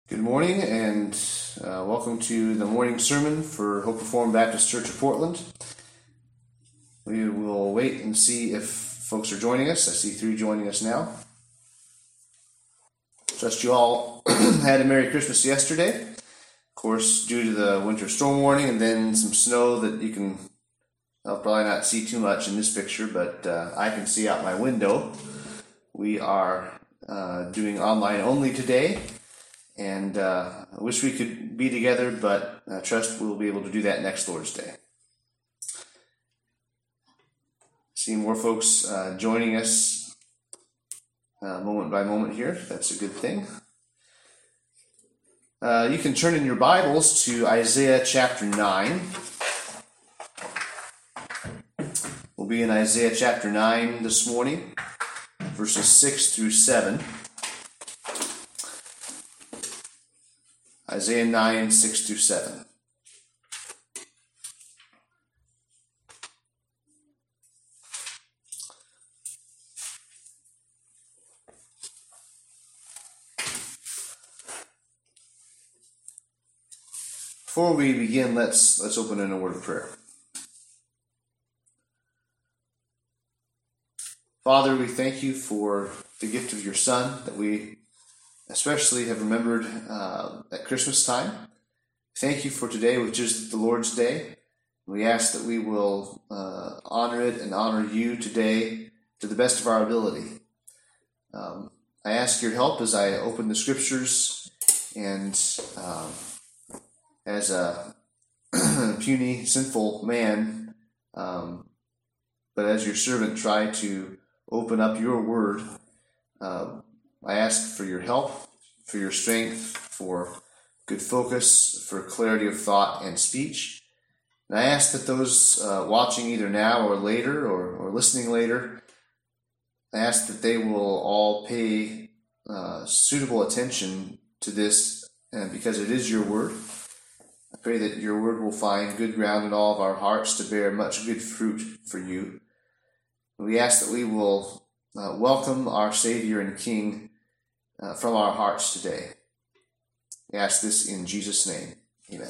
Good morning and welcome to the morning sermon for Hope Reformed Baptist Church of Portland. We will wait and see if folks are joining us. I see 3 joining us now. Trust you all had a Merry Christmas yesterday. Of course, due to the winter storm warning and then some snow that you can probably not see too much in this picture, but I can see out my window. We are doing online only today. And I wish we could be together, but I trust we'll be able to do that next Lord's Day. See more folks joining us moment by moment here. That's a good thing. You can turn in your Bibles to Isaiah chapter 9. We'll be in Isaiah chapter 9 this morning, verses 6 through 7. Isaiah 9, 6 through 7. Before we begin, let's open in a word of prayer. Father, we thank you for the gift of your Son that we especially have remembered at Christmas time. Thank you for today, which is the Lord's Day. We ask that we will honor it and honor you today to the best of our ability. I ask your help as I open the scriptures and as a puny, sinful man, but as your servant try to open up your word. I ask for your help, for your strength, for good focus, for clarity of thought and speech. And I ask that those watching either now or later or listening later, I ask that they will all pay suitable attention to this because it is your word. I pray that your word will find good ground in all of our hearts to bear much good fruit for you. We ask that we will welcome our Savior and King from our hearts today. We ask this in Jesus' name. Amen.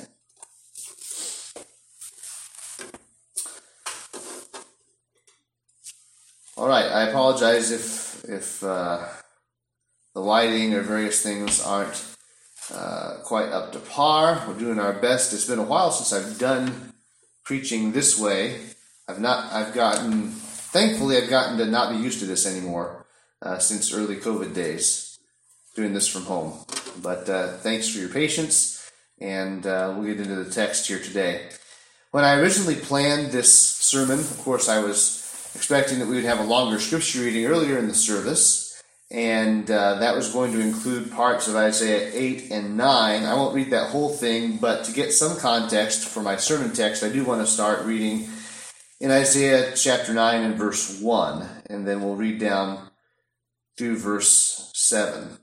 All right, I apologize if the lighting or various things aren't quite up to par. We're doing our best. It's been a while since I've done preaching this way. Thankfully I've gotten to not be used to this anymore since early COVID days, doing this from home. But thanks for your patience, and we'll get into the text here today. When I originally planned this sermon, of course, I was expecting that we would have a longer scripture reading earlier in the service, and that was going to include parts of Isaiah 8 and 9. I won't read that whole thing, but to get some context for my sermon text, I do want to start reading in Isaiah chapter 9 and verse 1, and then we'll read down through verse 7.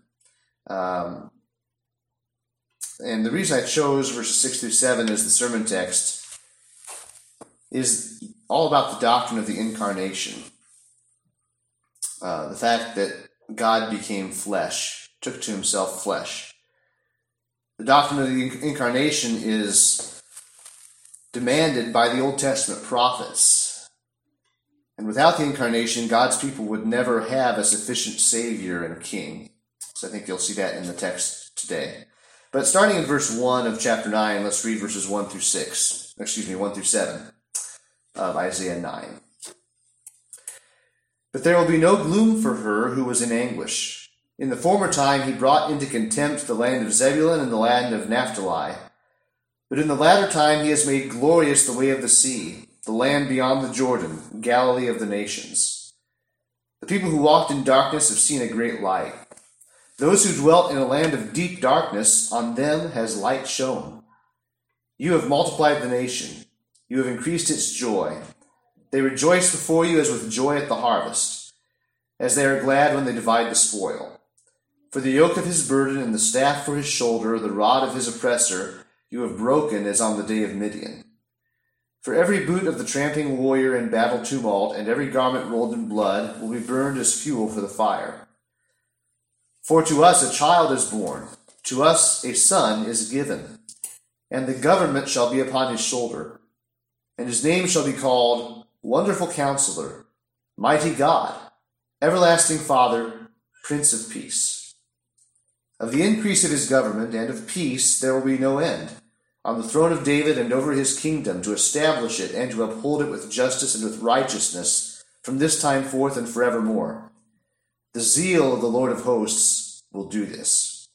And the reason I chose verses 6 through 7 as the sermon text is all about the doctrine of the incarnation. The fact that God became flesh, took to himself flesh. The doctrine of the incarnation is demanded by the Old Testament prophets. And without the incarnation, God's people would never have a sufficient Savior and King. So I think you'll see that in the text today. But starting in verse 1 of chapter 9, let's read verses 1 through 7 of Isaiah 9. But there will be no gloom for her who was in anguish. In the former time he brought into contempt the land of Zebulun and the land of Naphtali. But in the latter time he has made glorious the way of the sea, the land beyond the Jordan, Galilee of the nations. The people who walked in darkness have seen a great light. Those who dwelt in a land of deep darkness, on them has light shone. You have multiplied the nation. You have increased its joy. They rejoice before you as with joy at the harvest, as they are glad when they divide the spoil. For the yoke of his burden and the staff for his shoulder, the rod of his oppressor, you have broken as on the day of Midian. For every boot of the tramping warrior in battle tumult and every garment rolled in blood will be burned as fuel for the fire. For to us a child is born, to us a son is given, and the government shall be upon his shoulder. And his name shall be called Wonderful Counselor, Mighty God, Everlasting Father, Prince of Peace. Of the increase of his government and of peace there will be no end, on the throne of David and over his kingdom, to establish it and to uphold it with justice and with righteousness from this time forth and forevermore. The zeal of the Lord of hosts will do this.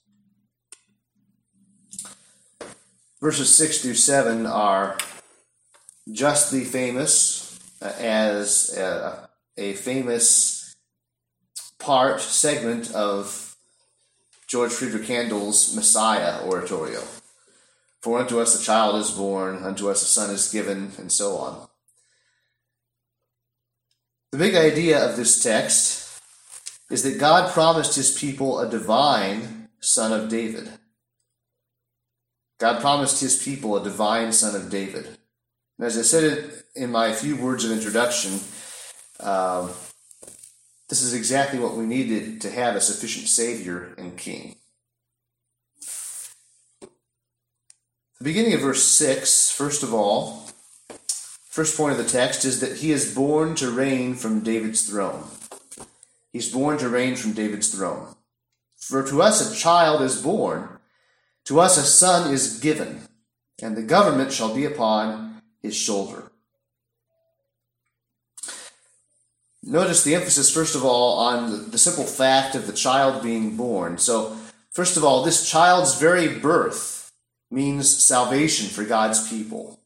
Verses 6 through 7 are justly famous as a famous segment of George Friedrich Handel's Messiah oratorio. For unto us a child is born, unto us a son is given, and so on. The big idea of this text is that God promised his people a divine son of David. God promised his people a divine son of David. And as I said in my few words of introduction, this is exactly what we needed to have a sufficient Savior and King. The beginning of verse 6, first of all, first point of the text is that he is born to reign from David's throne. He's born to reign from David's throne. For to us a child is born, to us a son is given, and the government shall be upon his shoulder. Notice the emphasis, first of all, on the simple fact of the child being born. So, first of all, this child's very birth means salvation for God's people.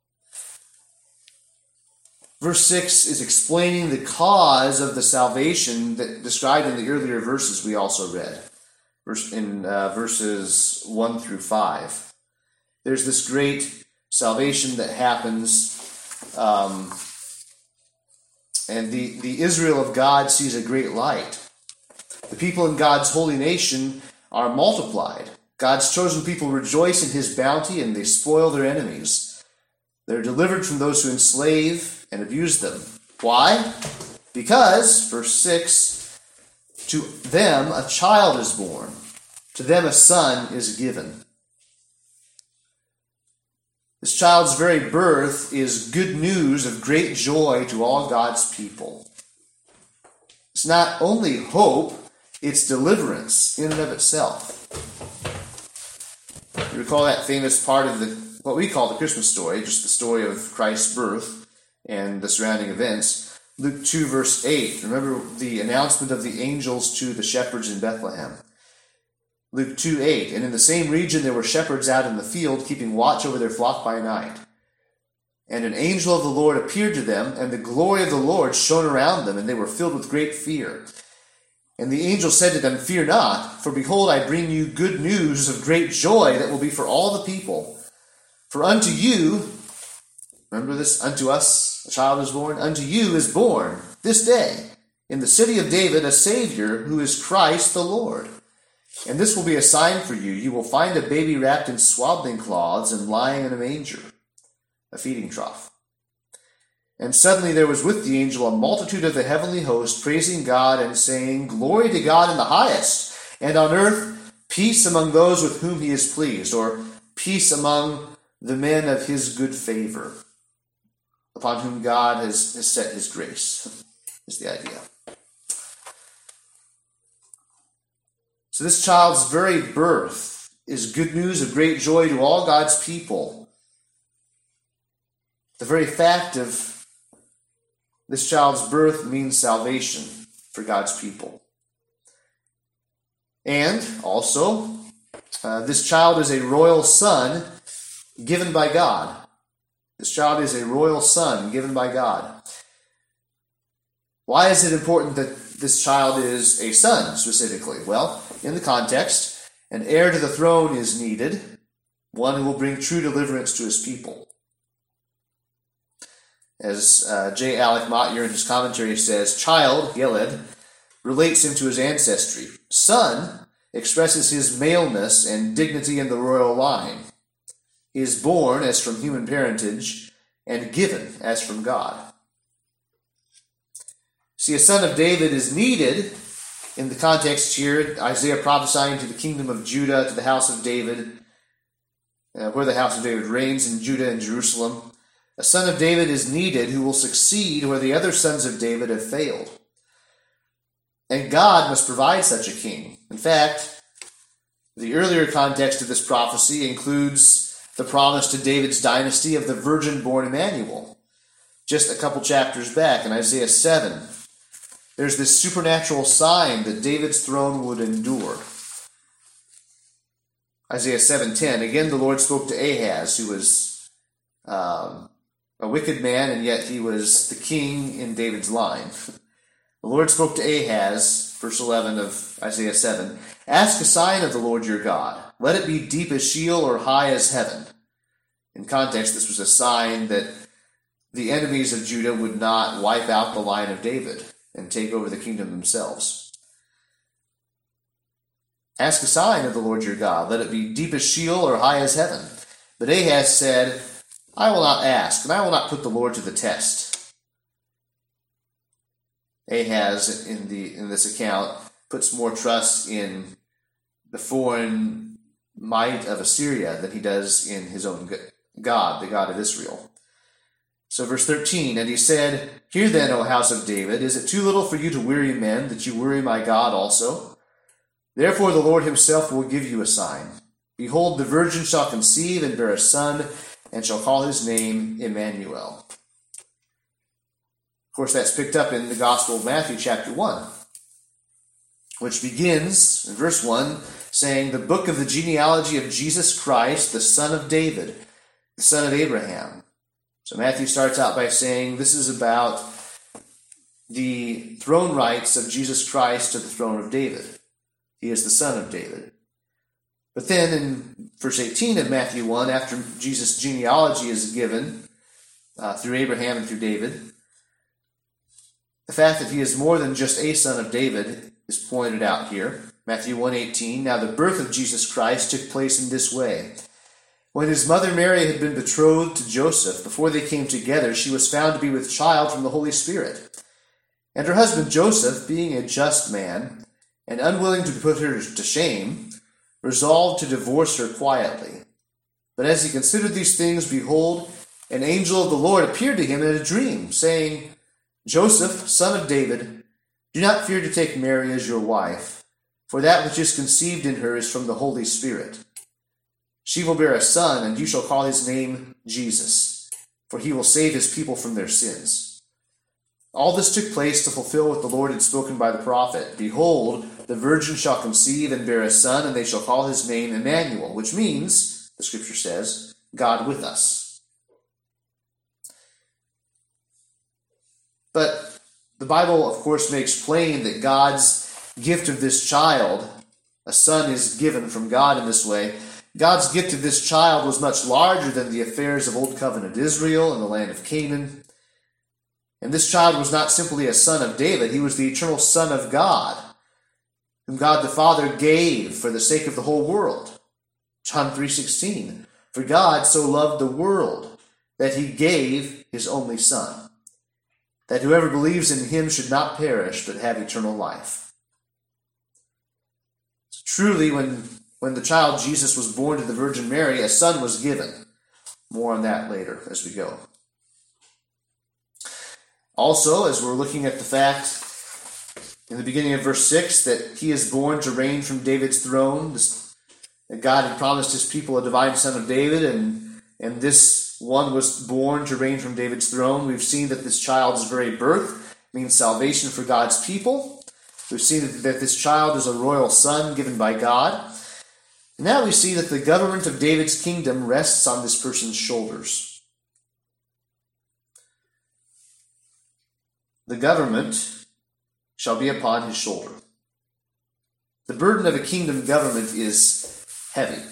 Verse 6 is explaining the cause of the salvation that described in the earlier verses we also read, verses 1 through 5. There's this great salvation that happens, and the Israel of God sees a great light. The people in God's holy nation are multiplied. God's chosen people rejoice in his bounty, and they spoil their enemies. They're delivered from those who enslave and abuse them. Why? Because, verse 6, to them a child is born, to them a son is given. This child's very birth is good news of great joy to all God's people. It's not only hope, it's deliverance in and of itself. You recall that famous part of what we call the Christmas story, just the story of Christ's birth and the surrounding events. Luke 2, verse 8. Remember the announcement of the angels to the shepherds in Bethlehem. Luke 2, 8. And in the same region there were shepherds out in the field, keeping watch over their flock by night. And an angel of the Lord appeared to them, and the glory of the Lord shone around them, and they were filled with great fear. And the angel said to them, Fear not, for behold, I bring you good news of great joy that will be for all the people. For unto you, remember this, unto us a child is born, unto you is born this day in the city of David a Savior, who is Christ the Lord. And this will be a sign for you. You will find a baby wrapped in swaddling cloths and lying in a manger, a feeding trough. And suddenly there was with the angel a multitude of the heavenly host, praising God and saying, Glory to God in the highest, and on earth peace among those with whom he is pleased, or peace among the men of his good favor, upon whom God has set his grace, is the idea. So this child's very birth is good news of great joy to all God's people. The very fact of this child's birth means salvation for God's people. And also, this child is a royal son given by God. This child is a royal son given by God. Why is it important that this child is a son specifically? Well, in the context, an heir to the throne is needed, one who will bring true deliverance to his people. As J. Alec Motyer in his commentary says, child, Yeled, relates him to his ancestry. Son expresses his maleness and dignity in the royal line. He is born as from human parentage and given as from God. See, a son of David is needed In the context here, Isaiah prophesying to the kingdom of Judah, to the house of David, where the house of David reigns in Judah and Jerusalem. A son of David is needed who will succeed where the other sons of David have failed. And God must provide such a king. In fact, the earlier context of this prophecy includes the promise to David's dynasty of the virgin-born Emmanuel. Just a couple chapters back in Isaiah 7, there's this supernatural sign that David's throne would endure. Isaiah 7:10, again the Lord spoke to Ahaz, who was a wicked man, and yet he was the king in David's line. The Lord spoke to Ahaz, verse 11 of Isaiah 7, ask a sign of the Lord your God. Let it be deep as Sheol or high as heaven. In context, this was a sign that the enemies of Judah would not wipe out the line of David and take over the kingdom themselves. Ask a sign of the Lord your God. Let it be deep as Sheol or high as heaven. But Ahaz said, I will not ask, and I will not put the Lord to the test. Ahaz, in this account, puts more trust in the foreign might of Assyria than he does in his own God, the God of Israel. So verse 13, and he said, Hear then, O house of David, is it too little for you to weary men, that you weary my God also? Therefore the Lord himself will give you a sign. Behold, the virgin shall conceive and bear a son, and shall call his name Emmanuel. Of course, that's picked up in the Gospel of Matthew chapter 1, which begins in verse 1 saying, the book of the genealogy of Jesus Christ, the son of David, the son of Abraham. So Matthew starts out by saying this is about the throne rights of Jesus Christ to the throne of David. He is the son of David. But then in verse 18 of Matthew 1, after Jesus' genealogy is given through Abraham and through David, the fact that he is more than just a son of David is pointed out here. Matthew 1:18, now the birth of Jesus Christ took place in this way. When his mother Mary had been betrothed to Joseph, before they came together, she was found to be with child from the Holy Spirit. And her husband Joseph, being a just man, and unwilling to put her to shame, resolved to divorce her quietly. But as he considered these things, behold, an angel of the Lord appeared to him in a dream, saying, Joseph, son of David, do not fear to take Mary as your wife, for that which is conceived in her is from the Holy Spirit. She will bear a son, and you shall call his name Jesus, for he will save his people from their sins. All this took place to fulfill what the Lord had spoken by the prophet. Behold, the virgin shall conceive and bear a son, and they shall call his name Emmanuel, which means, the scripture says, God with us. But the Bible, of course, makes plain that God's gift of this child, a son is given from God in this way. God's gift of this child was much larger than the affairs of Old Covenant Israel and the land of Canaan. And this child was not simply a son of David, he was the eternal Son of God, whom God the Father gave for the sake of the whole world. John 3:16, for God so loved the world that he gave his only Son, that whoever believes in him should not perish but have eternal life. So truly, when the child Jesus was born to the Virgin Mary, a son was given. More on that later as we go. Also, as we're looking at the fact in the beginning of verse 6 that he is born to reign from David's throne, that God had promised his people a divine son of David, and this one was born to reign from David's throne. We've seen that this child's very birth means salvation for God's people. We've seen that this child is a royal son given by God. And now we see that the government of David's kingdom rests on this person's shoulders. The government shall be upon his shoulder. The burden of a kingdom government is heavy.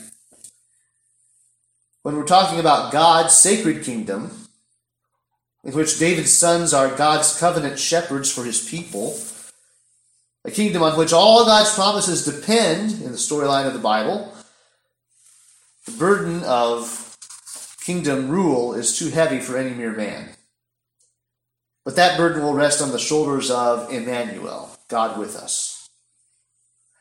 When we're talking about God's sacred kingdom, in which David's sons are God's covenant shepherds for his people, a kingdom on which all God's promises depend in the storyline of the Bible, the burden of kingdom rule is too heavy for any mere man. But that burden will rest on the shoulders of Emmanuel, God with us.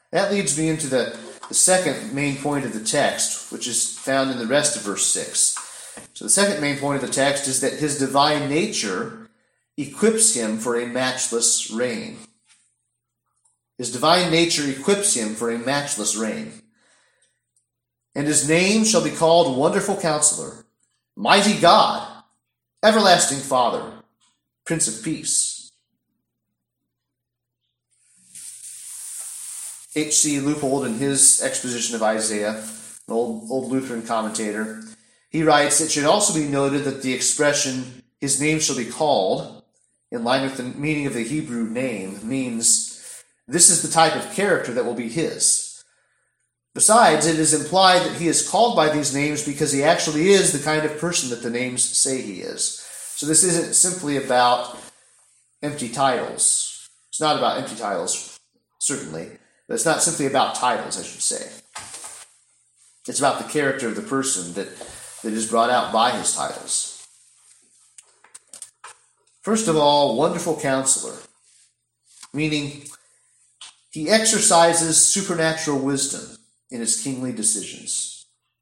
That leads me into the second main point of the text, which is found in the rest of verse 6. So the second main point of the text is that his divine nature equips him for a matchless reign. His divine nature equips him for a matchless reign. And his name shall be called Wonderful Counselor, Mighty God, Everlasting Father, Prince of Peace. H.C. Leupold, in his exposition of Isaiah, an old Lutheran commentator, he writes, "It should also be noted that the expression, his name shall be called, in line with the meaning of the Hebrew name, means this is the type of character that will be his. Besides, it is implied that he is called by these names because he actually is the kind of person that the names say he is." So this isn't simply about empty titles. It's not about empty titles, certainly. But it's not simply about titles, I should say. It's about the character of the person that is brought out by his titles. First of all, Wonderful Counselor, meaning he exercises supernatural wisdom in his kingly decisions.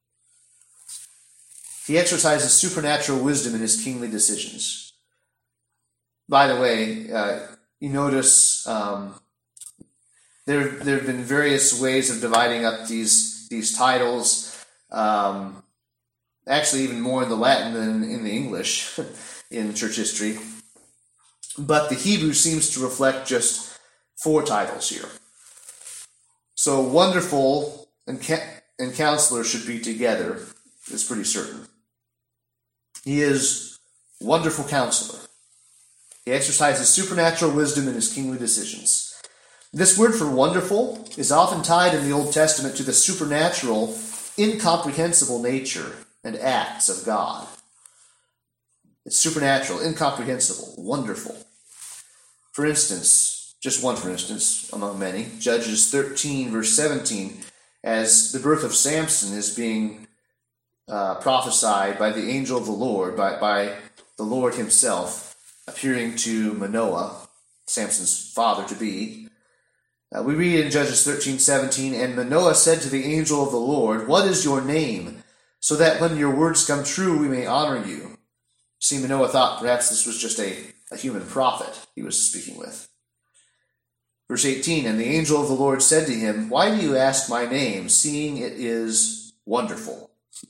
He exercises supernatural wisdom in his kingly decisions. By the way, you notice there have been various ways of dividing up these titles. Actually, even more in the Latin than in the English in church history. But the Hebrew seems to reflect just 4 titles here. So Wonderful and Counselor should be together. It's pretty certain. He is Wonderful Counselor. He exercises supernatural wisdom in his kingly decisions. This word for wonderful is often tied in the Old Testament to the supernatural, incomprehensible nature and acts of God. It's supernatural, incomprehensible, wonderful. For instance, just one for instance among many, Judges 13, verse 17, as the birth of Samson is being prophesied by the angel of the Lord, by the Lord himself, appearing to Manoah, Samson's father-to-be. We read in Judges 13:17, "And Manoah said to the angel of the Lord, What is your name? So that when your words come true, we may honor you." See, Manoah thought perhaps this was just a human prophet he was speaking with. Verse 18, "And the angel of the Lord said to him, Why do you ask my name, seeing it is wonderful?"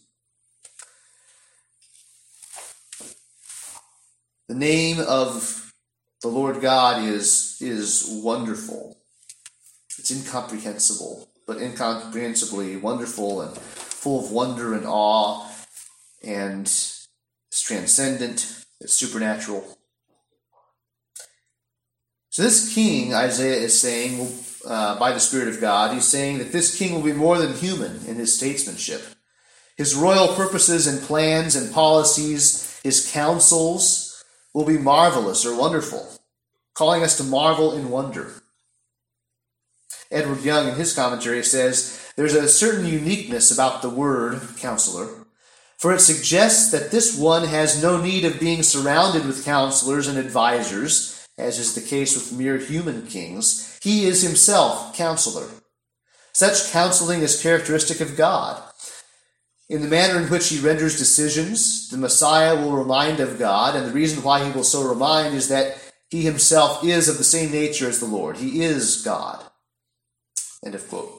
The name of the Lord God is wonderful. It's incomprehensible, but incomprehensibly wonderful and full of wonder and awe, and it's transcendent, it's supernatural. So this king, Isaiah is saying, by the Spirit of God, he's saying that this king will be more than human in his statesmanship. His royal purposes and plans and policies, his counsels, will be marvelous or wonderful, calling us to marvel in wonder. Edward Young, in his commentary, says, "There's a certain uniqueness about the word counselor, for it suggests that this one has no need of being surrounded with counselors and advisors, as is the case with mere human kings. He is himself counselor. Such counseling is characteristic of God. In the manner in which he renders decisions, the Messiah will remind of God, and the reason why he will so remind is that he himself is of the same nature as the Lord. He is God." End of quote.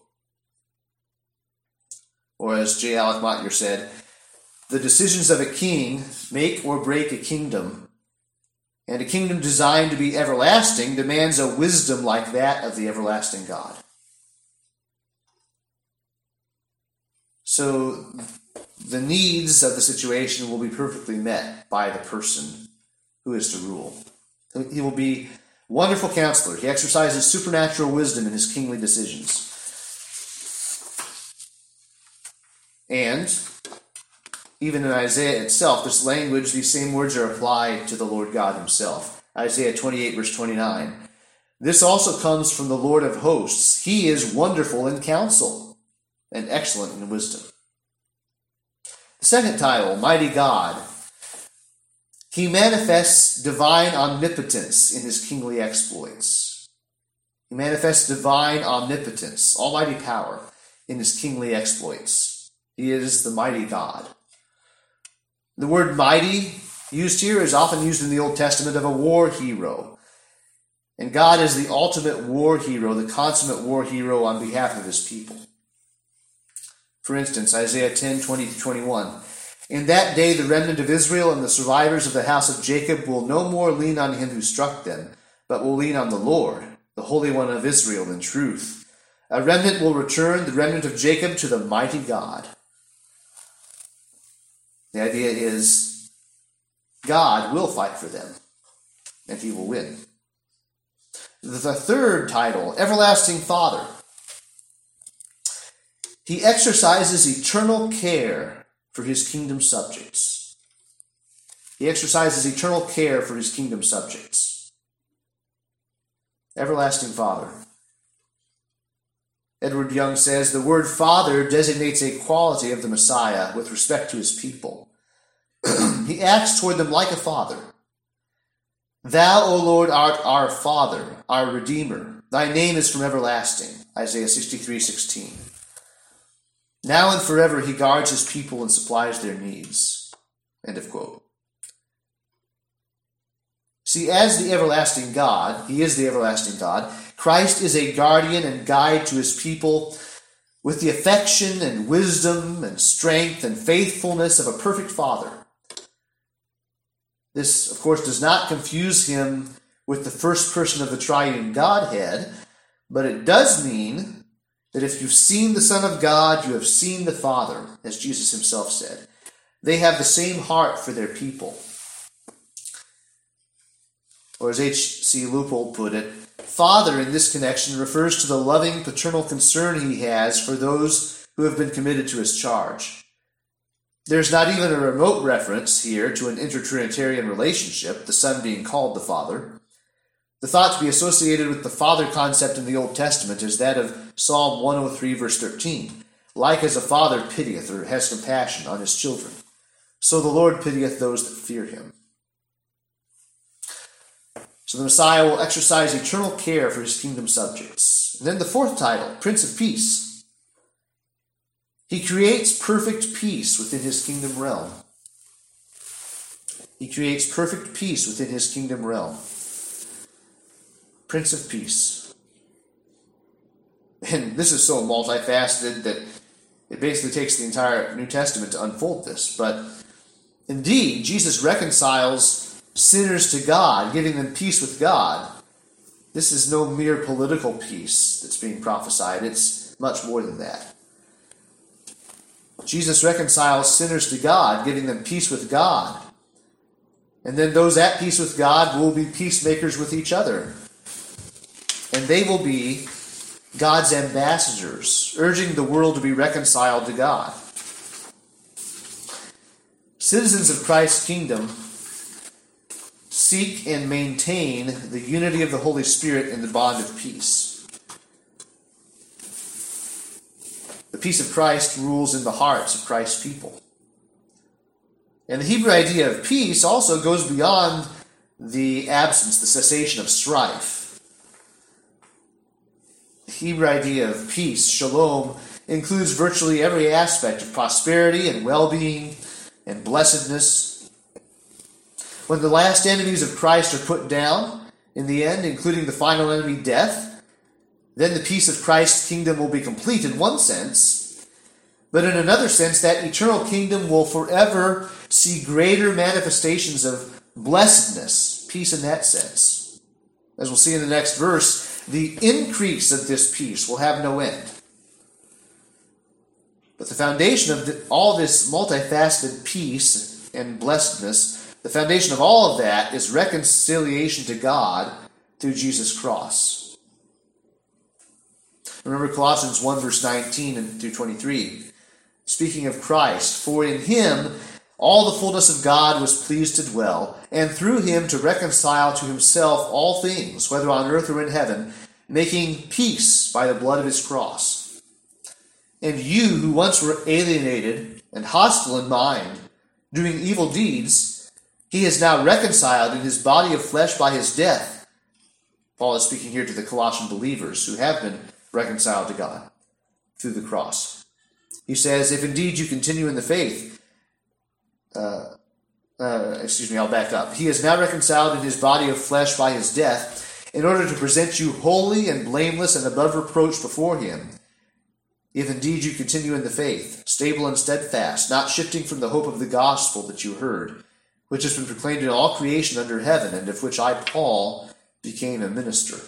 Or as J. Alec Motyer said, "The decisions of a king make or break a kingdom, and a kingdom designed to be everlasting demands a wisdom like that of the everlasting God." So the needs of the situation will be perfectly met by the person who is to rule. He will be Wonderful Counselor. He exercises supernatural wisdom in his kingly decisions. And even in Isaiah itself, this language, these same words are applied to the Lord God himself. Isaiah 28, verse 29. "This also comes from the Lord of hosts. He is wonderful in counsel and excellent in wisdom." The second title, Mighty God. He manifests divine omnipotence in his kingly exploits. He manifests divine omnipotence, almighty power, in his kingly exploits. He is the mighty God. The word mighty used here is often used in the Old Testament of a war hero. And God is the ultimate war hero, the consummate war hero on behalf of his people. For instance, Isaiah 10:20-21. In that day the remnant of Israel and the survivors of the house of Jacob will no more lean on him who struck them, but will lean on the Lord, the Holy One of Israel in truth. A remnant will return, the remnant of Jacob, to the mighty God. The idea is God will fight for them, and he will win. The third title, Everlasting Father. He exercises eternal care for his kingdom subjects. He exercises eternal care for his kingdom subjects. Everlasting Father. Edward Young says, the word Father designates a quality of the Messiah with respect to his people. He acts toward them like a father. Thou, O Lord, art our Father, our Redeemer. Thy name is from everlasting. Isaiah 63:16. Now and forever he guards his people and supplies their needs. End of quote. See, as the everlasting God, he is the everlasting God, Christ is a guardian and guide to his people with the affection and wisdom and strength and faithfulness of a perfect father. This, of course, does not confuse him with the first person of the triune Godhead, but it does mean that if you've seen the Son of God, you have seen the Father, as Jesus himself said. They have the same heart for their people. Or as H.C. Leupold put it, Father in this connection refers to the loving paternal concern he has for those who have been committed to his charge. There's not even a remote reference here to an intertrinitarian relationship, the Son being called the Father. The thought to be associated with the Father concept in the Old Testament is that of Psalm 103, verse 13. Like as a father pitieth or has compassion on his children, so the Lord pitieth those that fear him. So the Messiah will exercise eternal care for his kingdom subjects. And then the fourth title, Prince of Peace. He creates perfect peace within his kingdom realm. He creates perfect peace within his kingdom realm. Prince of Peace. And this is so multifaceted that it basically takes the entire New Testament to unfold this. But indeed, Jesus reconciles sinners to God, giving them peace with God. This is no mere political peace that's being prophesied. It's much more than that. Jesus reconciles sinners to God, giving them peace with God. And then those at peace with God will be peacemakers with each other. And they will be God's ambassadors, urging the world to be reconciled to God. Citizens of Christ's kingdom seek and maintain the unity of the Holy Spirit in the bond of peace. The peace of Christ rules in the hearts of Christ's people. And the Hebrew idea of peace also goes beyond the absence, the cessation of strife. The Hebrew idea of peace, shalom, includes virtually every aspect of prosperity and well-being and blessedness. When the last enemies of Christ are put down, in the end, including the final enemy, death, then the peace of Christ's kingdom will be complete in one sense, but in another sense, that eternal kingdom will forever see greater manifestations of blessedness, peace in that sense. As we'll see in the next verse, the increase of this peace will have no end. But the foundation of all this multifaceted peace and blessedness, the foundation of all of that is reconciliation to God through Jesus' cross. Remember Colossians 1, verse 19 and through 23. Speaking of Christ, for in him all the fullness of God was pleased to dwell, and through him to reconcile to himself all things, whether on earth or in heaven, making peace by the blood of his cross. And you who once were alienated and hostile in mind, doing evil deeds, he is now reconciled in his body of flesh by his death, Paul is speaking here to the Colossian believers who have been reconciled to God through the cross. He says, if indeed you continue in the faith, I'll back up. He is now reconciled in his body of flesh by his death, in order to present you holy and blameless and above reproach before him. If indeed you continue in the faith, stable and steadfast, not shifting from the hope of the gospel that you heard, which has been proclaimed in all creation under heaven, and of which I, Paul, became a minister.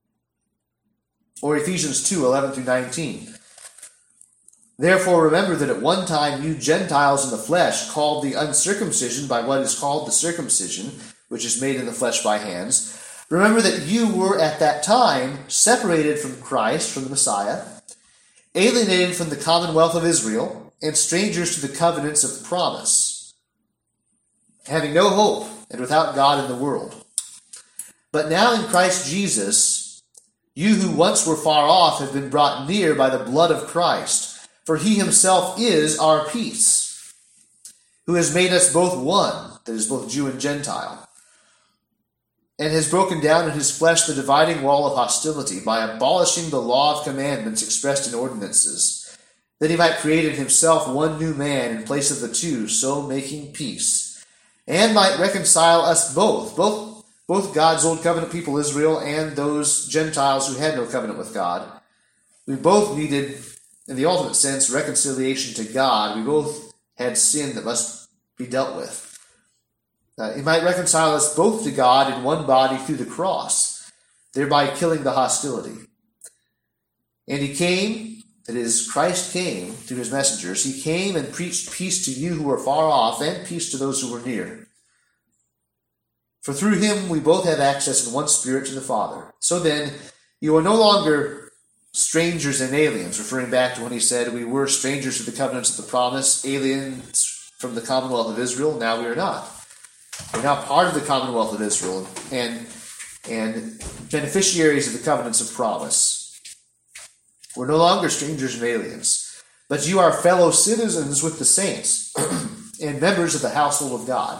Or Ephesians 2:11-19. Therefore remember that at one time you Gentiles in the flesh, called the uncircumcision by what is called the circumcision, which is made in the flesh by hands, remember that you were at that time separated from Christ, from the Messiah, alienated from the commonwealth of Israel, and strangers to the covenants of promise, having no hope and without God in the world. But now in Christ Jesus, you who once were far off have been brought near by the blood of Christ, for he himself is our peace, who has made us both one, that is, both Jew and Gentile, and has broken down in his flesh the dividing wall of hostility by abolishing the law of commandments expressed in ordinances, that he might create in himself one new man in place of the two, so making peace, and might reconcile us both God's old covenant people Israel and those Gentiles who had no covenant with God. We both needed, in the ultimate sense, reconciliation to God. We both had sin that must be dealt with. He might reconcile us both to God in one body through the cross, thereby killing the hostility. And he came, that is, Christ came through his messengers. He came and preached peace to you who were far off and peace to those who were near. For through him we both have access in one spirit to the Father. So then, you are no longer strangers and aliens, referring back to when he said we were strangers to the covenants of the promise, aliens from the commonwealth of Israel. Now we are not. We're now part of the commonwealth of Israel and beneficiaries of the covenants of promise. We're no longer strangers and aliens, but you are fellow citizens with the saints and members of the household of God.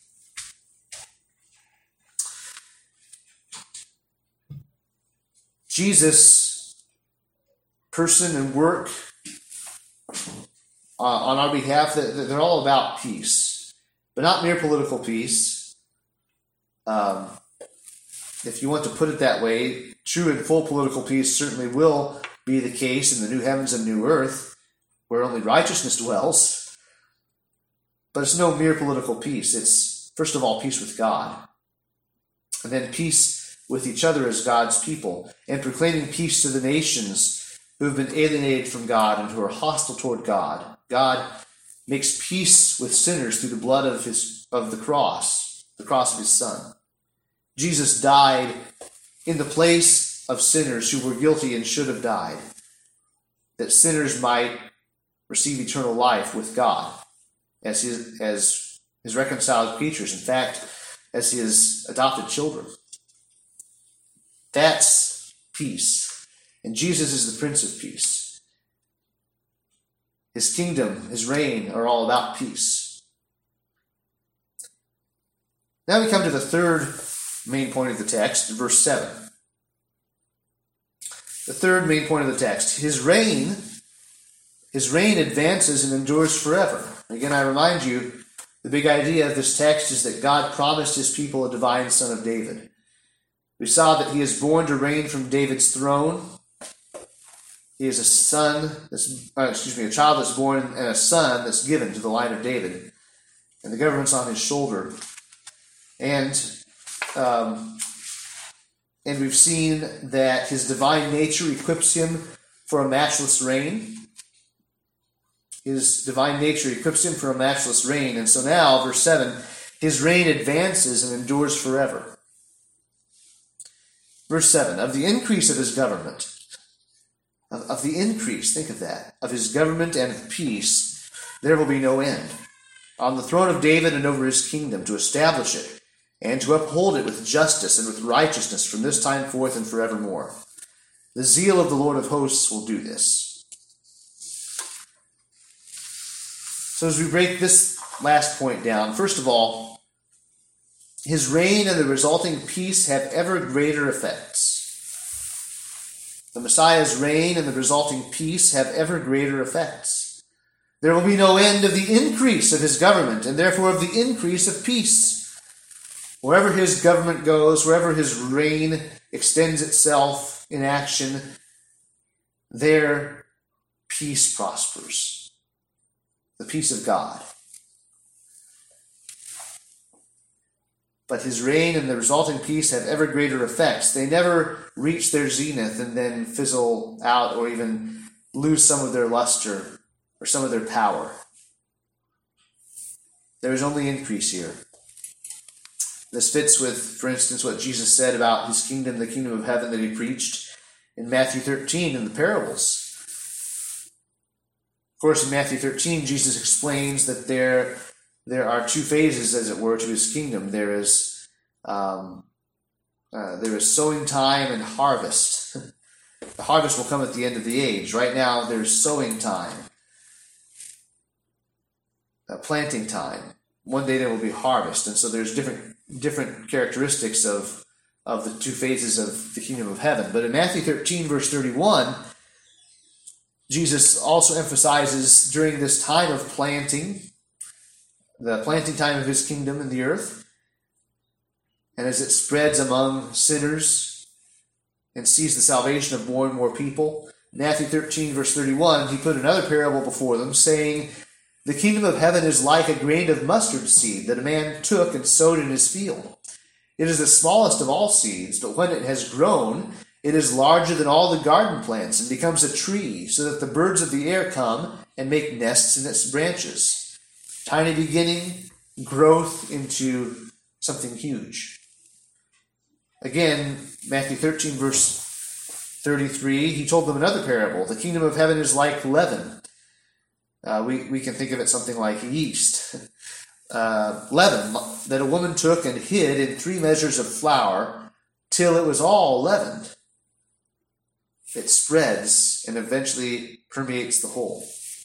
Jesus' person and work on our behalf, they're all about peace, but not mere political peace. If you want to put it that way, true and full political peace certainly will be the case in the new heavens and new earth, where only righteousness dwells. But it's no mere political peace. It's, first of all, peace with God, and then peace with each other as God's people, and proclaiming peace to the nations who have been alienated from God and who are hostile toward God. God makes peace with sinners through the blood of the cross of his Son. Jesus died in the place of sinners who were guilty and should have died, that sinners might receive eternal life with God as his reconciled creatures, in fact, as his adopted children. That's peace. And Jesus is the Prince of Peace. His kingdom, his reign are all about peace. Now we come to the third main point of the text, verse 7. The third main point of the text. His reign advances and endures forever. Again, I remind you, the big idea of this text is that God promised his people a divine son of David. We saw that he is born to reign from David's throne. He is a child that's born and a son that's given to the line of David. And the government's on his shoulder. And we've seen that his divine nature equips him for a matchless reign. His divine nature equips him for a matchless reign. And so now, verse 7, his reign advances and endures forever. Verse 7, of the increase of his government, of the increase, think of that, of his government and of peace, there will be no end. On the throne of David and over his kingdom, to establish it and to uphold it with justice and with righteousness from this time forth and forevermore. The zeal of the Lord of hosts will do this. So as we break this last point down, first of all, his reign and the resulting peace have ever greater effects. Messiah's reign and the resulting peace have ever greater effects. There will be no end of the increase of his government, and therefore of the increase of peace. Wherever his government goes, wherever his reign extends itself in action, there peace prospers. The peace of God. But his reign and the resulting peace have ever greater effects. They never reach their zenith and then fizzle out or even lose some of their luster or some of their power. There is only increase here. This fits with, for instance, what Jesus said about his kingdom, the kingdom of heaven that he preached in Matthew 13 in the parables. Of course, in Matthew 13, Jesus explains that there are two phases, as it were, to his kingdom. There is sowing time and harvest. The harvest will come at the end of the age. Right now, there's sowing time, planting time. One day there will be harvest, and so there's different characteristics of the two phases of the kingdom of heaven. But in Matthew 13, verse 31, Jesus also emphasizes during this time of planting, the planting time of his kingdom in the earth, and as it spreads among sinners and sees the salvation of more and more people. Matthew 13, verse 31, he put another parable before them, saying, "The kingdom of heaven is like a grain of mustard seed that a man took and sowed in his field. It is the smallest of all seeds, but when it has grown, it is larger than all the garden plants and becomes a tree, so that the birds of the air come and make nests in its branches." Tiny beginning, growth into something huge. Again, Matthew 13, verse 33, he told them another parable. The kingdom of heaven is like leaven. We can think of it something like yeast. Leaven that a woman took and hid in 3 measures of flour till it was all leavened. It spreads and eventually permeates the whole.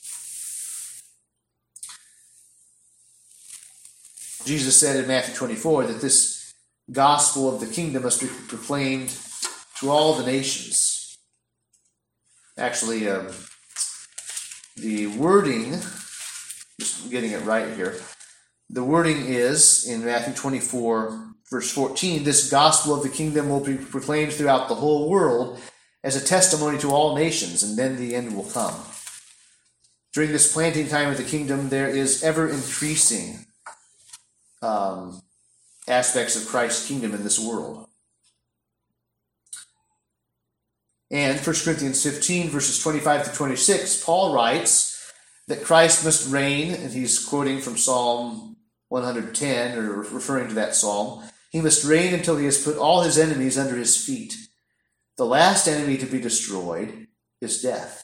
Jesus said in Matthew 24 that this gospel of the kingdom must be proclaimed to all the nations. Actually, the wording, just getting it right here, the wording is in Matthew 24, verse 14, "This gospel of the kingdom will be proclaimed throughout the whole world as a testimony to all nations, and then the end will come." During this planting time of the kingdom, there is ever increasing aspects of Christ's kingdom in this world. And 1 Corinthians 15, verses 25 to 26, Paul writes that Christ must reign, and he's quoting from Psalm 110, or referring to that psalm. He must reign until he has put all his enemies under his feet. The last enemy to be destroyed is death.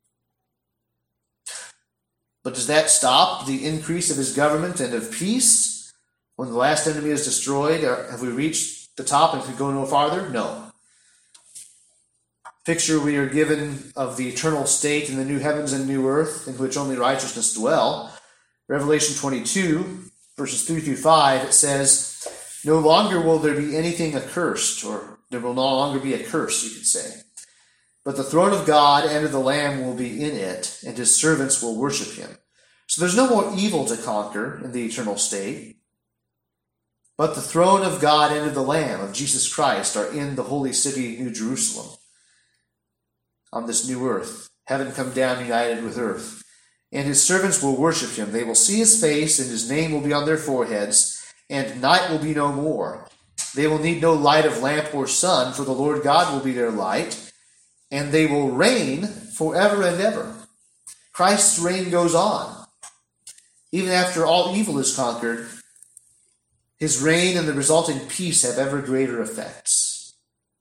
But does that stop the increase of his government and of peace? When the last enemy is destroyed, have we reached the top and can go no farther? No. Picture we are given of the eternal state in the new heavens and new earth, in which only righteousness dwell. Revelation 22, verses 3 through 5, it says, "No longer will there be anything accursed," or there will no longer be a curse, you could say. "But the throne of God and of the Lamb will be in it, and his servants will worship him." So there's no more evil to conquer in the eternal state. But the throne of God and of the Lamb, of Jesus Christ, are in the holy city, New Jerusalem. On this new earth, heaven come down united with earth. And his servants will worship him. They will see his face, and his name will be on their foreheads, and night will be no more. They will need no light of lamp or sun, for the Lord God will be their light, and they will reign forever and ever. Christ's reign goes on. Even after all evil is conquered, his reign and the resulting peace have ever greater effects.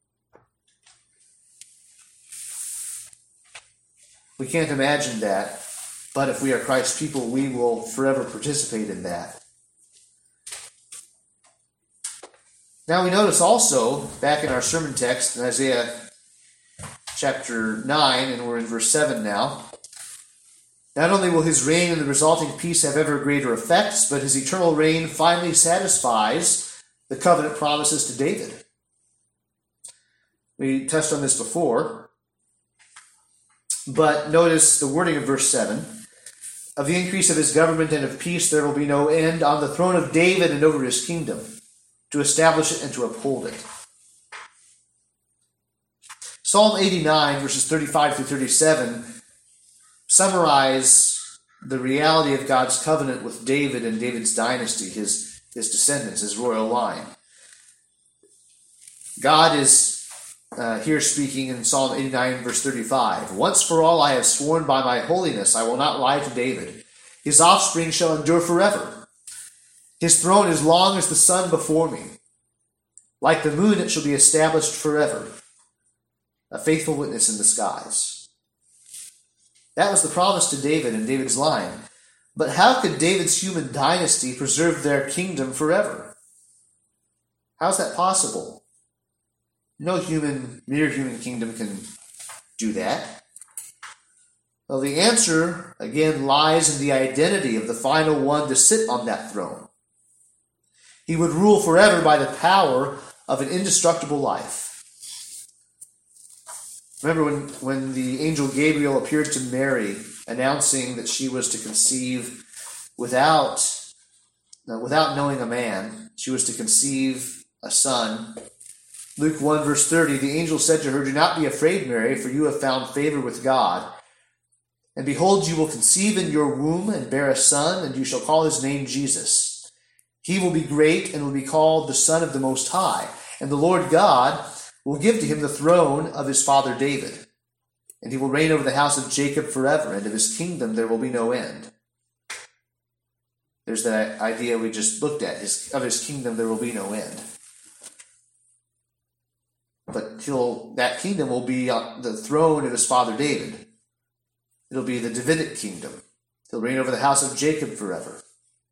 We can't imagine that, but if we are Christ's people, we will forever participate in that. Now we notice also, back in our sermon text in Isaiah chapter 9, and we're in verse 7 now, not only will his reign and the resulting peace have ever greater effects, but his eternal reign finally satisfies the covenant promises to David. We touched on this before. But notice the wording of verse 7. Of the increase of his government and of peace there will be no end on the throne of David and over his kingdom, to establish it and to uphold it. Psalm 89, verses 35 through 37, summarize the reality of God's covenant with David and David's dynasty, his descendants, his royal line. God is here speaking in Psalm 89, verse 35. Once for all I have sworn by my holiness, I will not lie to David. His offspring shall endure forever. His throne is long as the sun before me. Like the moon, it shall be established forever, a faithful witness in the skies. That was the promise to David and David's line. But how could David's human dynasty preserve their kingdom forever? How's that possible? No mere human kingdom can do that. Well, the answer, again, lies in the identity of the final one to sit on that throne. He would rule forever by the power of an indestructible life. Remember when the angel Gabriel appeared to Mary, announcing that she was to conceive without knowing a man, she was to conceive a son. Luke 1, verse 30, the angel said to her, "Do not be afraid, Mary, for you have found favor with God. And behold, you will conceive in your womb and bear a son, and you shall call his name Jesus. He will be great and will be called the Son of the Most High. And the Lord God will give to him the throne of his father David. And he will reign over the house of Jacob forever, and of his kingdom there will be no end." There's that idea we just looked at. Of his kingdom there will be no end. But that kingdom will be on the throne of his father David. It'll be the Davidic kingdom. He'll reign over the house of Jacob forever.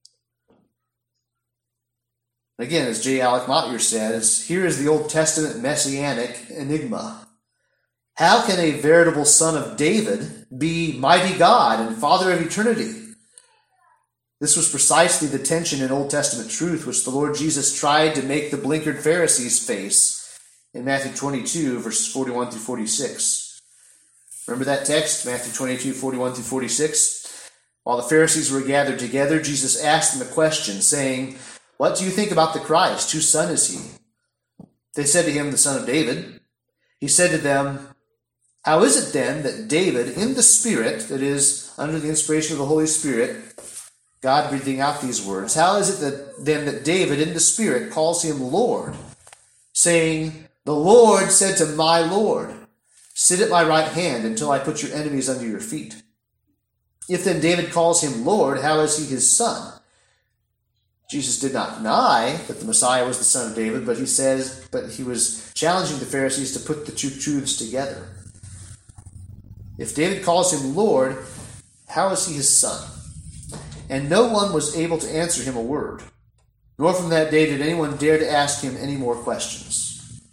Again, as J. Alec Motyer says, here is the Old Testament messianic enigma. How can a veritable son of David be mighty God and Father of eternity? This was precisely the tension in Old Testament truth which the Lord Jesus tried to make the blinkered Pharisees face in Matthew 22, verses 41 through 46. Remember that text, Matthew 22, 41 through 46? While the Pharisees were gathered together, Jesus asked them a question, saying, "What do you think about the Christ? Whose son is he?" They said to him, "The son of David." He said to them, "How is it then that David, in the Spirit," that is, under the inspiration of the Holy Spirit, God breathing out these words, how is it that David, in the Spirit, calls him Lord, saying, 'The Lord said to my Lord, sit at my right hand until I put your enemies under your feet'? If then David calls him Lord, how is he his son?" Jesus did not deny that the Messiah was the son of David, but he was challenging the Pharisees to put the two truths together. If David calls him Lord, how is he his son? And no one was able to answer him a word, nor from that day did anyone dare to ask him any more questions.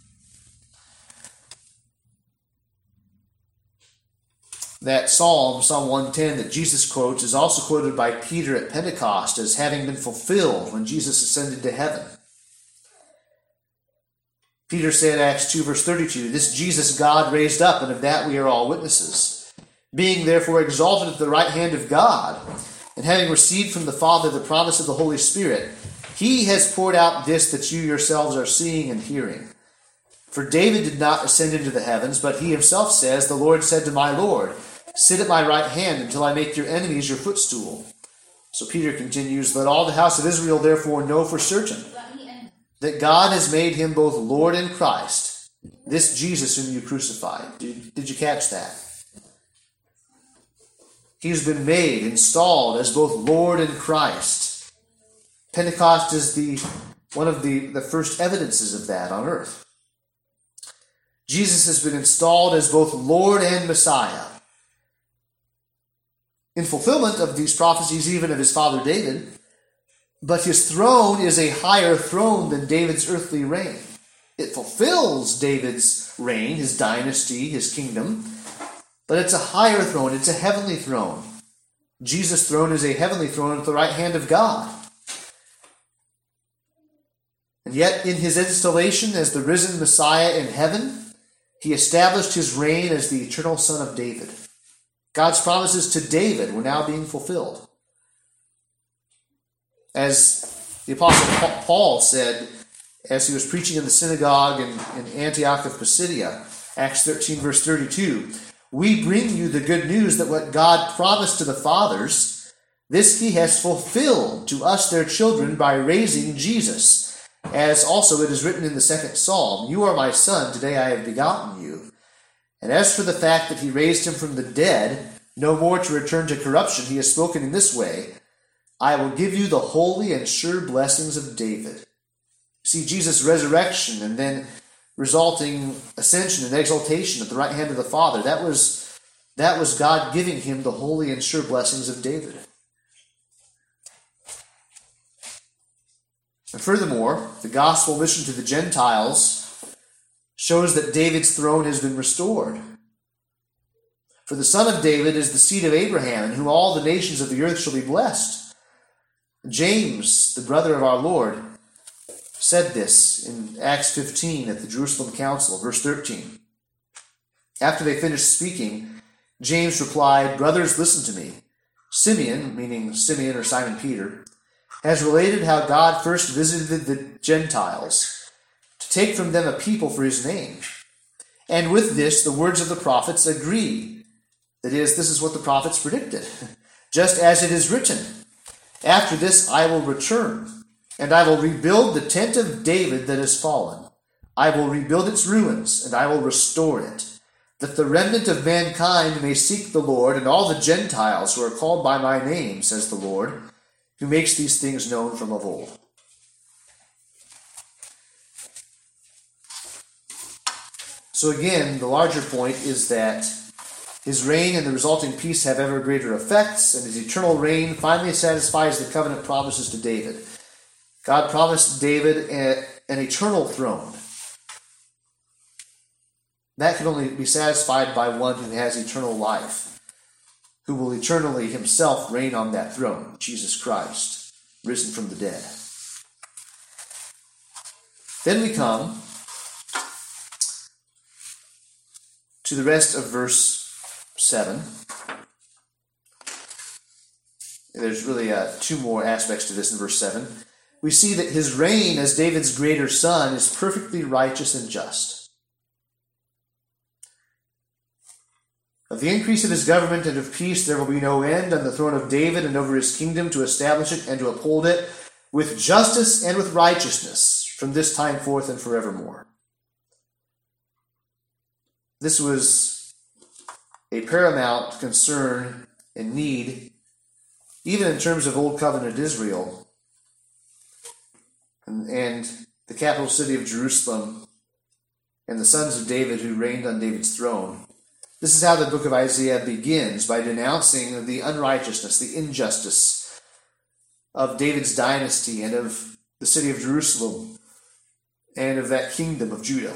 That Psalm 110 that Jesus quotes, is also quoted by Peter at Pentecost as having been fulfilled when Jesus ascended to heaven. Peter said, Acts 2, verse 32, "This Jesus God raised up, and of that we are all witnesses. Being therefore exalted at the right hand of God, and having received from the Father the promise of the Holy Spirit, he has poured out this that you yourselves are seeing and hearing. For David did not ascend into the heavens, but he himself says, 'The Lord said to my Lord, sit at my right hand until I make your enemies your footstool.'" So Peter continues, "Let all the house of Israel therefore know for certain that God has made him both Lord and Christ, this Jesus whom you crucified." Did you catch that? He's been made, installed as both Lord and Christ. Pentecost is one of the first evidences of that on earth. Jesus has been installed as both Lord and Messiah. In fulfillment of these prophecies, even of his father David, but his throne is a higher throne than David's earthly reign. It fulfills David's reign, his dynasty, his kingdom, but it's a higher throne, it's a heavenly throne. Jesus' throne is a heavenly throne at the right hand of God. And yet, in his installation as the risen Messiah in heaven, he established his reign as the eternal Son of David. God's promises to David were now being fulfilled. As the Apostle Paul said, as he was preaching in the synagogue in Antioch of Pisidia, Acts 13, verse 32, we bring you the good news that what God promised to the fathers, this he has fulfilled to us their children by raising Jesus. As also it is written in the second psalm, you are my son, today I have begotten you. And as for the fact that he raised him from the dead, no more to return to corruption, he has spoken in this way, I will give you the holy and sure blessings of David. See, Jesus' resurrection and then resulting ascension and exaltation at the right hand of the Father, that was God giving him the holy and sure blessings of David. And furthermore, the gospel mission to the Gentiles shows that David's throne has been restored. For the son of David is the seed of Abraham, in whom all the nations of the earth shall be blessed. James, the brother of our Lord, said this in Acts 15 at the Jerusalem Council, verse 13. After they finished speaking, James replied, brothers, listen to me. Simeon, meaning Simeon or Simon Peter, has related how God first visited the Gentiles to take from them a people for his name. And with this, the words of the prophets agree. That is, this is what the prophets predicted. Just as it is written, after this I will return, and I will rebuild the tent of David that is fallen. I will rebuild its ruins, and I will restore it, that the remnant of mankind may seek the Lord, and all the Gentiles who are called by my name, says the Lord, who makes these things known from of old. So again, the larger point is that his reign and the resulting peace have ever greater effects, and his eternal reign finally satisfies the covenant promises to David. God promised David an eternal throne. That can only be satisfied by one who has eternal life, who will eternally himself reign on that throne, Jesus Christ, risen from the dead. Then we come to the rest of verse 7. There's really two more aspects to this in verse 7. We see that his reign as David's greater son is perfectly righteous and just. Of the increase of his government and of peace there will be no end on the throne of David and over his kingdom, to establish it and to uphold it with justice and with righteousness from this time forth and forevermore. This was a paramount concern and need, even in terms of Old Covenant Israel, and the capital city of Jerusalem, and the sons of David who reigned on David's throne. This is how the book of Isaiah begins, by denouncing the unrighteousness, the injustice of David's dynasty and of the city of Jerusalem and of that kingdom of Judah.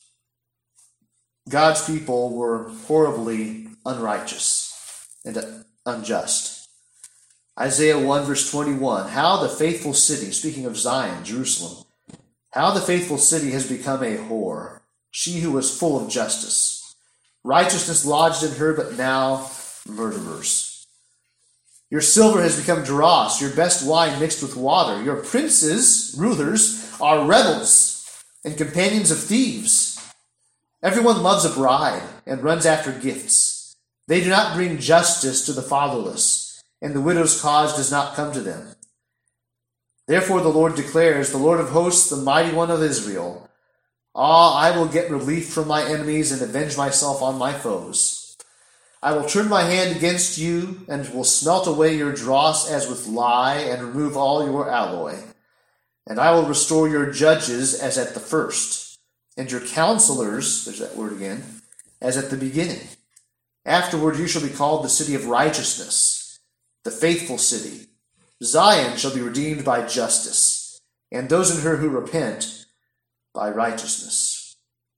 God's people were horribly unrighteous and unjust. Isaiah 1 verse 21, how the faithful city, speaking of Zion, Jerusalem, how the faithful city has become a whore, she who was full of justice. Righteousness lodged in her, but now murderers. Your silver has become dross, your best wine mixed with water. Your princes, rulers, are rebels and companions of thieves. Everyone loves a bride and runs after gifts. They do not bring justice to the fatherless, and the widow's cause does not come to them. Therefore the Lord declares, the Lord of hosts, the mighty one of Israel, I will get relief from my enemies and avenge myself on my foes. I will turn my hand against you and will smelt away your dross as with lye and remove all your alloy. And I will restore your judges as at the first, and your counselors, there's that word again, as at the beginning. Afterward you shall be called the city of righteousness, the faithful city. Zion shall be redeemed by justice, and those in her who repent by righteousness.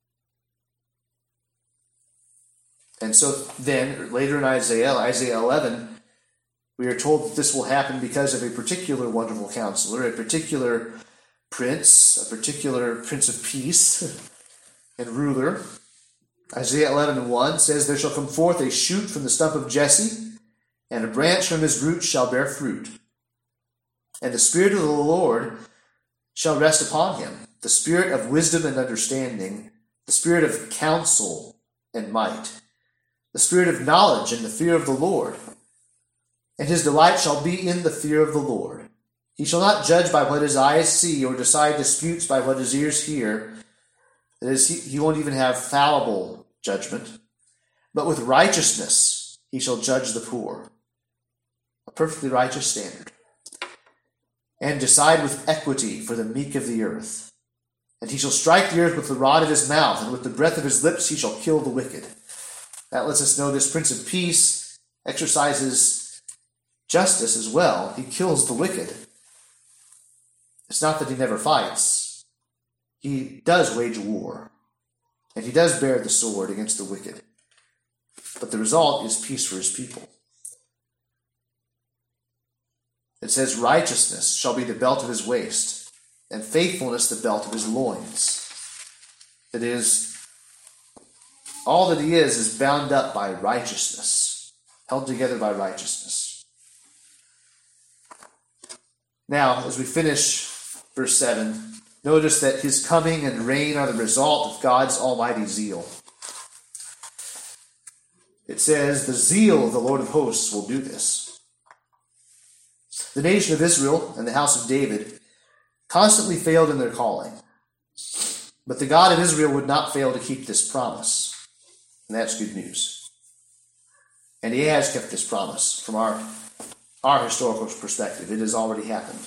And so then, later in Isaiah 11, we are told that this will happen because of a particular wonderful counselor, a particular prince of peace and ruler, Isaiah 11:1 says, "There shall come forth a shoot from the stump of Jesse, and a branch from his roots shall bear fruit. And the Spirit of the Lord shall rest upon him, the Spirit of wisdom and understanding, the Spirit of counsel and might, the Spirit of knowledge and the fear of the Lord. And his delight shall be in the fear of the Lord. He shall not judge by what his eyes see, or decide disputes by what his ears hear." That is, he won't even have fallible judgment. "But with righteousness he shall judge the poor." A perfectly righteous standard. "And decide with equity for the meek of the earth. And he shall strike the earth with the rod of his mouth, and with the breath of his lips he shall kill the wicked." That lets us know this Prince of Peace exercises justice as well. He kills the wicked. It's not that he never fights. He does wage war, and he does bear the sword against the wicked. But the result is peace for his people. It says, "Righteousness shall be the belt of his waist, and faithfulness the belt of his loins." That is, all that he is bound up by righteousness, held together by righteousness. Now, as we finish verse 7, notice that his coming and reign are the result of God's almighty zeal. It says, "The zeal of the Lord of hosts will do this." The nation of Israel and the house of David constantly failed in their calling. But the God of Israel would not fail to keep this promise. And that's good news. And he has kept this promise from our historical perspective. It has already happened.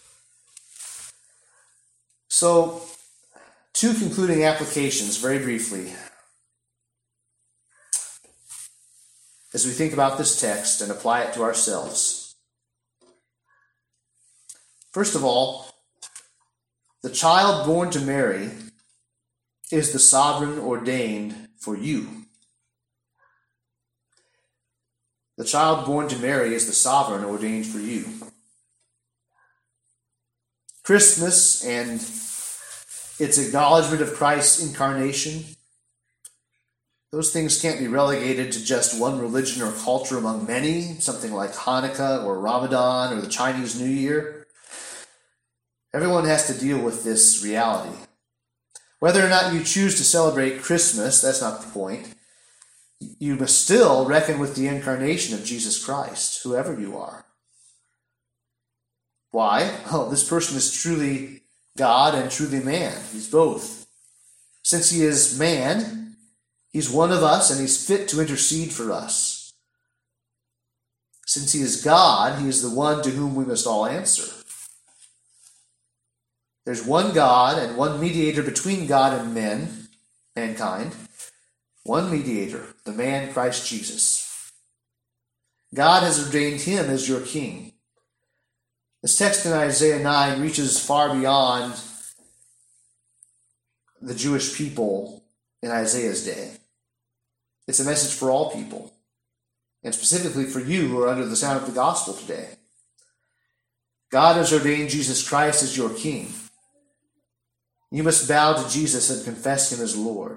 So, two concluding applications, very briefly, as we think about this text and apply it to ourselves. First of all, the child born to Mary is the sovereign ordained for you. The child born to Mary is the sovereign ordained for you. Christmas and its acknowledgement of Christ's incarnation, those things can't be relegated to just one religion or culture among many, something like Hanukkah or Ramadan or the Chinese New Year. Everyone has to deal with this reality. Whether or not you choose to celebrate Christmas, that's not the point. You must still reckon with the incarnation of Jesus Christ, whoever you are. Why? Oh, this person is truly God and truly man. He's both. Since he is man, he's one of us and he's fit to intercede for us. Since he is God, he is the one to whom we must all answer. There's one God and one mediator between God and mankind. One mediator, the man Christ Jesus. God has ordained him as your king. This text in Isaiah 9 reaches far beyond the Jewish people in Isaiah's day. It's a message for all people, and specifically for you who are under the sound of the gospel today. God has ordained Jesus Christ as your king. You must bow to Jesus and confess him as Lord.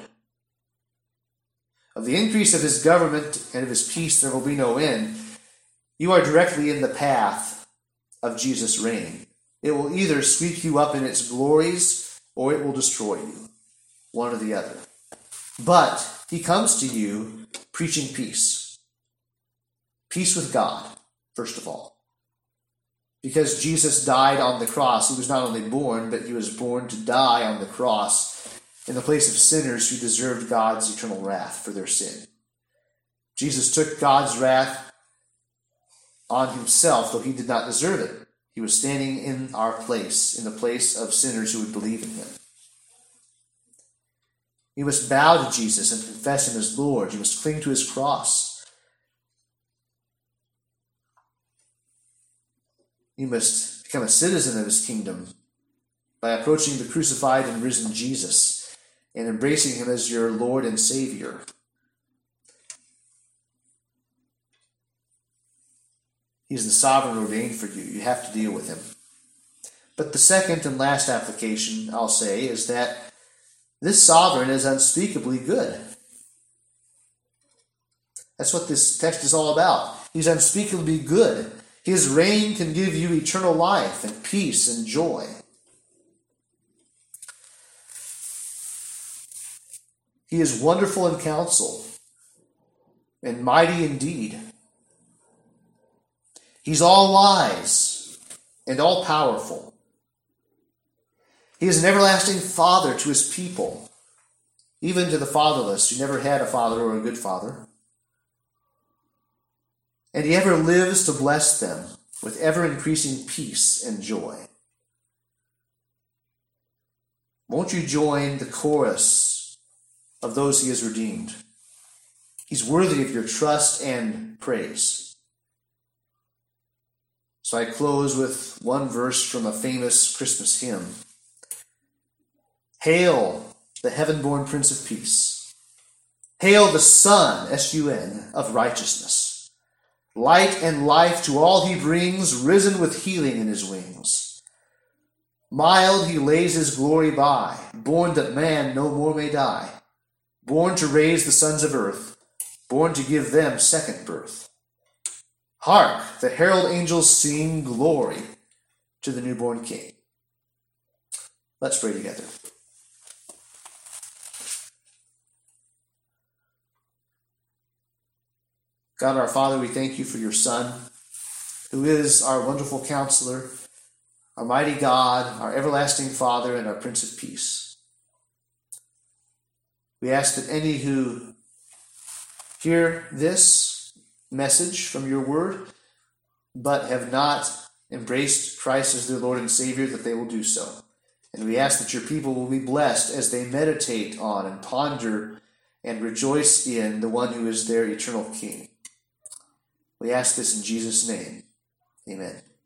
Of the increase of his government and of his peace there will be no end. You are directly in the path of Jesus' reign. It will either sweep you up in its glories or it will destroy you, one or the other. But he comes to you preaching peace. Peace with God, first of all. Because Jesus died on the cross, he was not only born, but he was born to die on the cross in the place of sinners who deserved God's eternal wrath for their sin. Jesus took God's wrath on himself, though he did not deserve it. He was standing in our place, in the place of sinners who would believe in him. You must bow to Jesus and confess him as Lord. You must cling to his cross. You must become a citizen of his kingdom by approaching the crucified and risen Jesus and embracing him as your Lord and Savior. He's the sovereign ordained for you. You have to deal with him. But the second and last application, I'll say, is that this sovereign is unspeakably good. That's what this text is all about. He's unspeakably good. His reign can give you eternal life and peace and joy. He is wonderful in counsel and mighty in deed. He's all wise and all powerful. He is an everlasting Father to his people, even to the fatherless who never had a father or a good father. And he ever lives to bless them with ever-increasing peace and joy. Won't you join the chorus of those he has redeemed? He's worthy of your trust and praise. So I close with one verse from a famous Christmas hymn. Hail, the heaven-born Prince of Peace. Hail the Son, S-U-N, of righteousness. Light and life to all he brings, risen with healing in his wings. Mild he lays his glory by, born that man no more may die, born to raise the sons of earth, born to give them second birth. Hark, the herald angels sing glory to the newborn King. Let's pray together. God our Father, we thank you for your Son, who is our wonderful counselor, our mighty God, our everlasting Father, and our Prince of Peace. We ask that any who hear this message from your word, but have not embraced Christ as their Lord and Savior, that they will do so. And we ask that your people will be blessed as they meditate on and ponder and rejoice in the one who is their eternal King. We ask this in Jesus' name. Amen.